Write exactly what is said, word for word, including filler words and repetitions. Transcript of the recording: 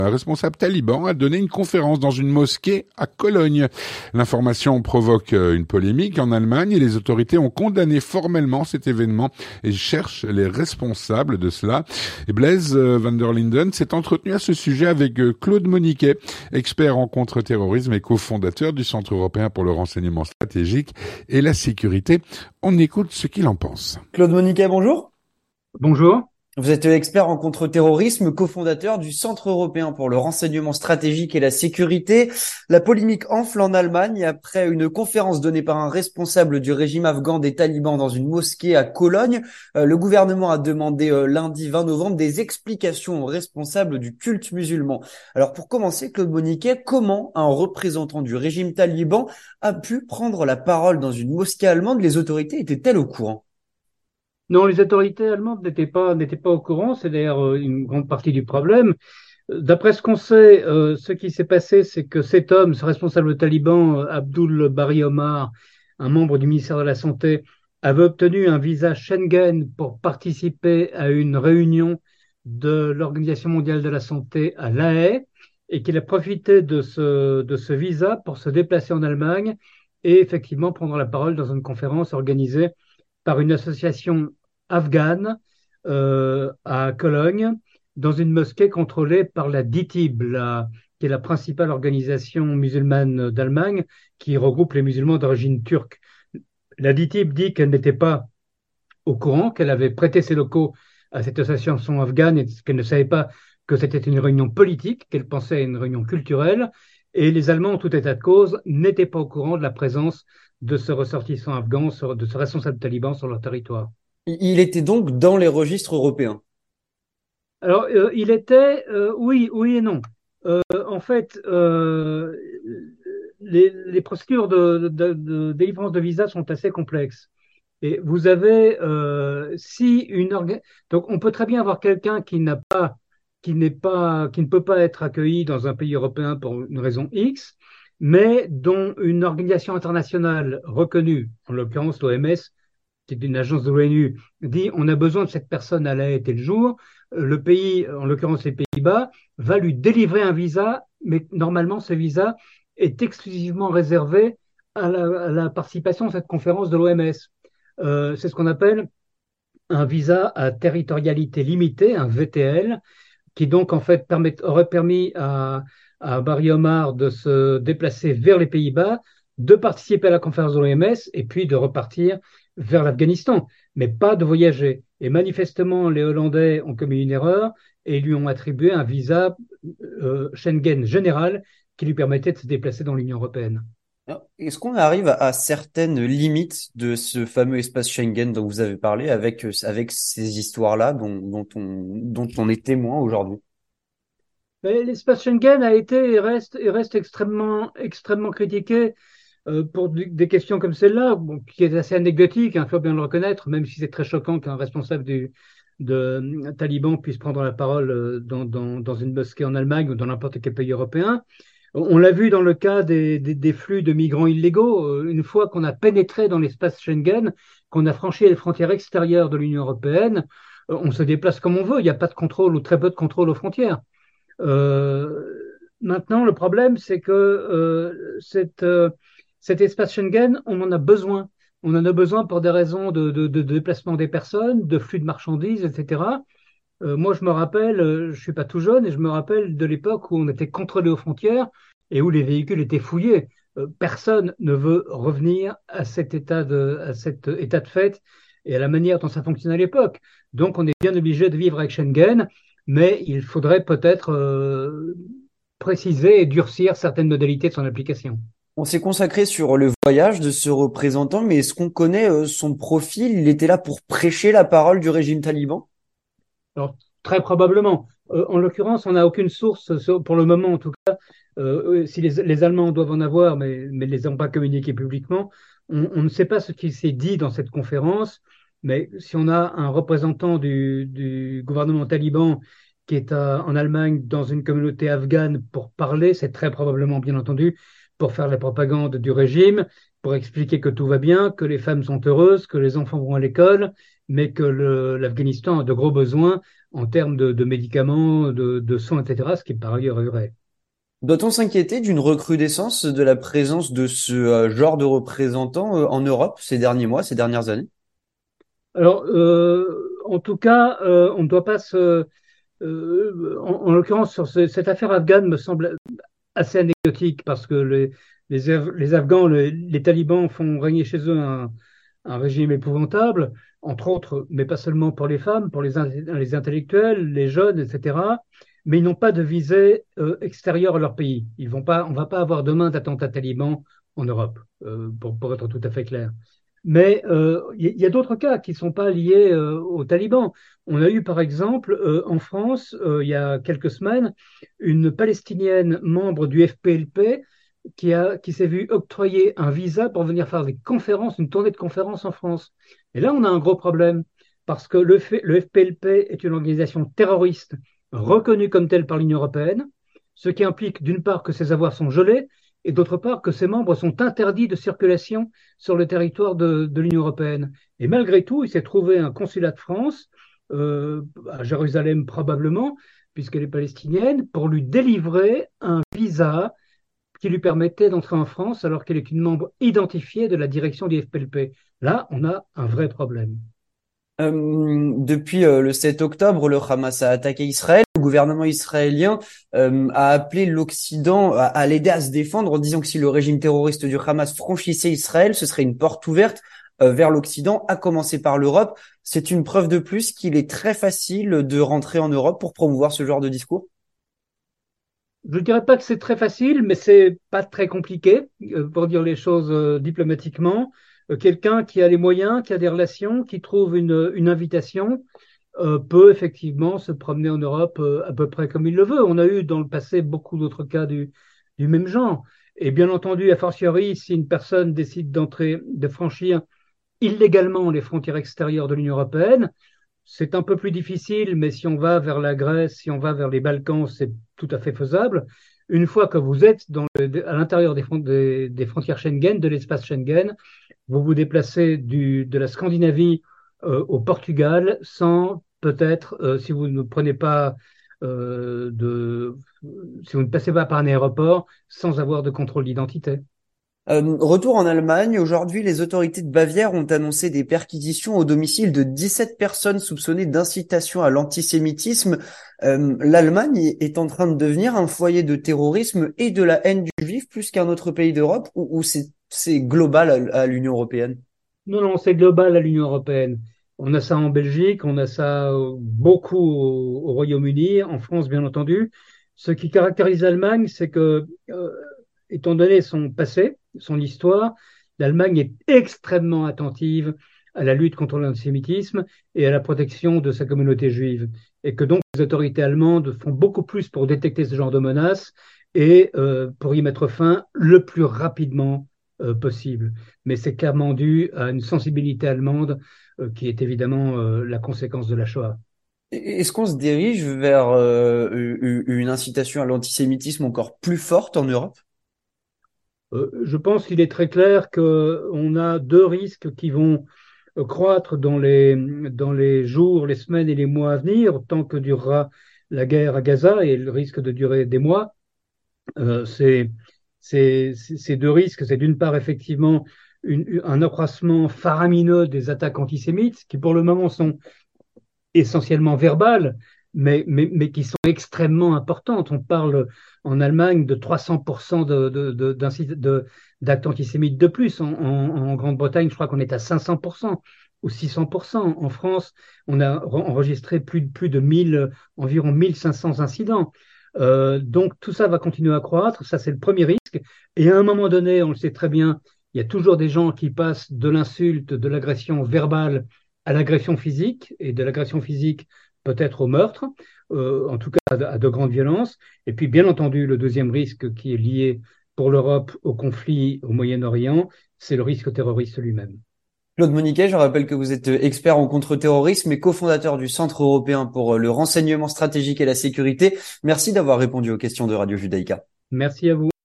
Un responsable taliban a donné une conférence dans une mosquée à Cologne. L'information provoque une polémique en Allemagne et les autorités ont condamné formellement cet événement et cherchent les responsables de cela. Et Blaise van der Linden s'est entretenu à ce sujet avec Claude Moniquet, expert en contre-terrorisme et cofondateur du Centre européen pour le renseignement stratégique et la sécurité. On écoute ce qu'il en pense. Claude Moniquet, bonjour. Bonjour. Vous êtes expert en contre-terrorisme, cofondateur du Centre européen pour le renseignement stratégique et la sécurité. La polémique enfle en Allemagne après une conférence donnée par un responsable du régime afghan des talibans dans une mosquée à Cologne. Euh, le gouvernement a demandé euh, lundi vingt novembre des explications aux responsables du culte musulman. Alors pour commencer, Claude Moniquet, comment un représentant du régime taliban a pu prendre la parole dans une mosquée allemande? Les autorités étaient-elles au courant? Non, les autorités allemandes n'étaient pas, n'étaient pas au courant. C'est d'ailleurs une grande partie du problème. D'après ce qu'on sait, euh, ce qui s'est passé, c'est que cet homme, ce responsable taliban, Abdul Bari Omar, un membre du ministère de la Santé, avait obtenu un visa Schengen pour participer à une réunion de l'Organisation mondiale de la santé à La Haye et qu'il a profité de ce, de ce visa pour se déplacer en Allemagne et effectivement prendre la parole dans une conférence organisée par une association afghane euh, à Cologne, dans une mosquée contrôlée par la D I T I B, la, qui est la principale organisation musulmane d'Allemagne, qui regroupe les musulmans d'origine turque. La D I T I B dit qu'elle n'était pas au courant, qu'elle avait prêté ses locaux à cette association afghane et qu'elle ne savait pas que c'était une réunion politique, qu'elle pensait à une réunion culturelle. Et les Allemands, en tout état de cause, n'étaient pas au courant de la présence de ce ressortissant afghan, de ce responsable taliban sur leur territoire. Il était donc dans les registres européens. Alors, euh, il était, euh, oui, oui et non. Euh, en fait, euh, les, les procédures de, de, de délivrance de visa sont assez complexes. Et vous avez, euh, si une orga... donc on peut très bien avoir quelqu'un qui n'a pas, qui n'est pas, qui ne peut pas être accueilli dans un pays européen pour une raison X, mais dont une organisation internationale reconnue, en l'occurrence l'O M S, qui est une agence de l'ONU, dit on a besoin de cette personne à La Haye tel jour, le pays, en l'occurrence les Pays-Bas, va lui délivrer un visa, mais normalement ce visa est exclusivement réservé à la, à la participation à cette conférence de l'O M S. Euh, c'est ce qu'on appelle un visa à territorialité limitée, un V T L, qui donc en fait permet, aurait permis à, à Bari Omar de se déplacer vers les Pays-Bas, de participer à la conférence de l'O M S et puis de repartir vers l'Afghanistan, mais pas de voyager. Et manifestement, les Hollandais ont commis une erreur et lui ont attribué un visa euh, Schengen général qui lui permettait de se déplacer dans l'Union européenne. Est-ce qu'on arrive à certaines limites de ce fameux espace Schengen dont vous avez parlé avec, avec ces histoires-là dont, dont, on, dont on est témoin aujourd'hui? L'espace Schengen a été et reste, et reste extrêmement, extrêmement critiqué euh, pour des questions comme celle-là, bon, qui est assez anecdotique, il hein, faut bien le reconnaître, même si c'est très choquant qu'un responsable du de, un taliban puisse prendre la parole dans, dans, dans une mosquée en Allemagne ou dans n'importe quel pays européen. On l'a vu dans le cas des, des, des flux de migrants illégaux. Une fois qu'on a pénétré dans l'espace Schengen, qu'on a franchi les frontières extérieures de l'Union européenne, on se déplace comme on veut. Il n'y a pas de contrôle ou très peu de contrôle aux frontières. Euh, maintenant, le problème, c'est que euh, cette, euh, cet espace Schengen, on en a besoin. On en a besoin pour des raisons de, de, de déplacement des personnes, de flux de marchandises, et cetera. Euh, moi, je me rappelle, euh, je suis pas tout jeune, et je me rappelle de l'époque où on était contrôlé aux frontières et où les véhicules étaient fouillés. Euh, personne ne veut revenir à cet état de, à cet état de fait et à la manière dont ça fonctionnait à l'époque. Donc, on est bien obligé de vivre avec Schengen, mais il faudrait peut-être euh, préciser et durcir certaines modalités de son application. On s'est consacré sur le voyage de ce représentant, mais est-ce qu'on connaît euh, son profil? Il était là pour prêcher la parole du régime taliban? Alors, très probablement. Euh, en l'occurrence, on n'a aucune source, pour le moment en tout cas, euh, si les, les Allemands doivent en avoir, mais ne les ont pas communiqués publiquement, on, on ne sait pas ce qui s'est dit dans cette conférence, mais si on a un représentant du, du gouvernement taliban qui est à, en Allemagne dans une communauté afghane pour parler, c'est très probablement, bien entendu, pour faire la propagande du régime, pour expliquer que tout va bien, que les femmes sont heureuses, que les enfants vont à l'école, mais que le, l'Afghanistan a de gros besoins en termes de, de médicaments, de, de soins, et cetera, ce qui par ailleurs est vrai. Doit-on s'inquiéter d'une recrudescence de la présence de ce euh, genre de représentants euh, en Europe ces derniers mois, ces dernières années? Alors, euh, en tout cas, euh, on ne doit pas se... euh, en, en l'occurrence, sur ce- cette affaire afghane me semble assez anecdotique parce que les, les, Af- les Afghans, les, les talibans font régner chez eux un, un régime épouvantable, entre autres, mais pas seulement pour les femmes, pour les, in- les intellectuels, les jeunes, et cetera. Mais ils n'ont pas de visée euh, extérieure à leur pays. Ils vont pas, on ne va pas avoir demain d'attentats talibans en Europe, euh, pour, pour être tout à fait clair. Mais euh, il y, y a d'autres cas qui ne sont pas liés euh, aux talibans. On a eu par exemple euh, en France, euh, il y a quelques semaines, une Palestinienne membre du F P L P qui, a, qui s'est vue octroyer un visa pour venir faire des conférences, une tournée de conférences en France. Et là, on a un gros problème parce que le, fait, le F P L P est une organisation terroriste reconnue comme telle par l'Union européenne, ce qui implique d'une part que ses avoirs sont gelés et d'autre part que ses membres sont interdits de circulation sur le territoire de, de l'Union européenne. Et malgré tout, il s'est trouvé un consulat de France, euh, à Jérusalem probablement, puisqu'elle est palestinienne, pour lui délivrer un visa qui lui permettait d'entrer en France alors qu'elle est une membre identifiée de la direction du F P L P. Là, on a un vrai problème. Euh, depuis euh, le sept octobre, le Hamas a attaqué Israël. Le gouvernement israélien euh, a appelé l'Occident à, à l'aider à se défendre en disant que si le régime terroriste du Hamas franchissait Israël, ce serait une porte ouverte euh, vers l'Occident, à commencer par l'Europe. C'est une preuve de plus qu'il est très facile de rentrer en Europe pour promouvoir ce genre de discours. Je ne dirais pas que c'est très facile, mais c'est pas très compliqué, euh, pour dire les choses euh, diplomatiquement. Euh, quelqu'un qui a les moyens, qui a des relations, qui trouve une, une invitation, euh, peut effectivement se promener en Europe euh, à peu près comme il le veut. On a eu dans le passé beaucoup d'autres cas du, du même genre. Et bien entendu, a fortiori, si une personne décide d'entrer, de franchir illégalement les frontières extérieures de l'Union européenne, c'est un peu plus difficile, mais si on va vers la Grèce, si on va vers les Balkans, c'est tout à fait faisable. Une fois que vous êtes dans le, à l'intérieur des, des, des, frontières Schengen, de l'espace Schengen, vous vous déplacez du, de la Scandinavie euh, au Portugal sans peut-être, euh, si vous ne prenez pas euh, de, si vous ne passez pas par un aéroport, sans avoir de contrôle d'identité. Euh, retour en Allemagne. Aujourd'hui, les autorités de Bavière ont annoncé des perquisitions au domicile de dix-sept personnes soupçonnées d'incitation à l'antisémitisme. Euh, L'Allemagne est en train de devenir un foyer de terrorisme et de la haine du juif plus qu'un autre pays d'Europe, ou, ou c'est, c'est global à, à l'Union européenne? Non, non, c'est global à l'Union européenne. On a ça en Belgique, on a ça euh, beaucoup au, au Royaume-Uni, en France, bien entendu. Ce qui caractérise l'Allemagne, c'est que, euh, étant donné son passé, son histoire, l'Allemagne est extrêmement attentive à la lutte contre l'antisémitisme et à la protection de sa communauté juive. Et que donc les autorités allemandes font beaucoup plus pour détecter ce genre de menaces et euh, pour y mettre fin le plus rapidement euh, possible. Mais c'est clairement dû à une sensibilité allemande euh, qui est évidemment euh, la conséquence de la Shoah. Est-ce qu'on se dirige vers euh, une incitation à l'antisémitisme encore plus forte en Europe? Euh, je pense qu'il est très clair qu'on a deux risques qui vont euh, croître dans les, dans les jours, les semaines et les mois à venir, tant que durera la guerre à Gaza, et elle risque de durer des mois. Euh, c'est, c'est, ces deux risques, c'est d'une part effectivement une, un accroissement faramineux des attaques antisémites, qui pour le moment sont essentiellement verbales, mais, mais, mais qui sont extrêmement importantes. On parle en Allemagne de trois cents pour cent de, de, de, de, d'actes antisémites de plus. En, en, en Grande-Bretagne, je crois qu'on est à cinq cents pour cent ou six cents pour cent. En France, on a enregistré plus, plus de mille, environ mille cinq cents incidents. Euh, donc tout ça va continuer à croître, ça c'est le premier risque. Et à un moment donné, on le sait très bien, il y a toujours des gens qui passent de l'insulte, de l'agression verbale à l'agression physique, et de l'agression physique peut-être au meurtre, euh, en tout cas à de, à de grandes violences. Et puis bien entendu, le deuxième risque qui est lié pour l'Europe au conflit au Moyen-Orient, c'est le risque terroriste lui-même. Claude Moniquet, je rappelle que vous êtes expert en contre-terrorisme et cofondateur du Centre européen pour le renseignement stratégique et la sécurité. Merci d'avoir répondu aux questions de Radio Judaïka. Merci à vous.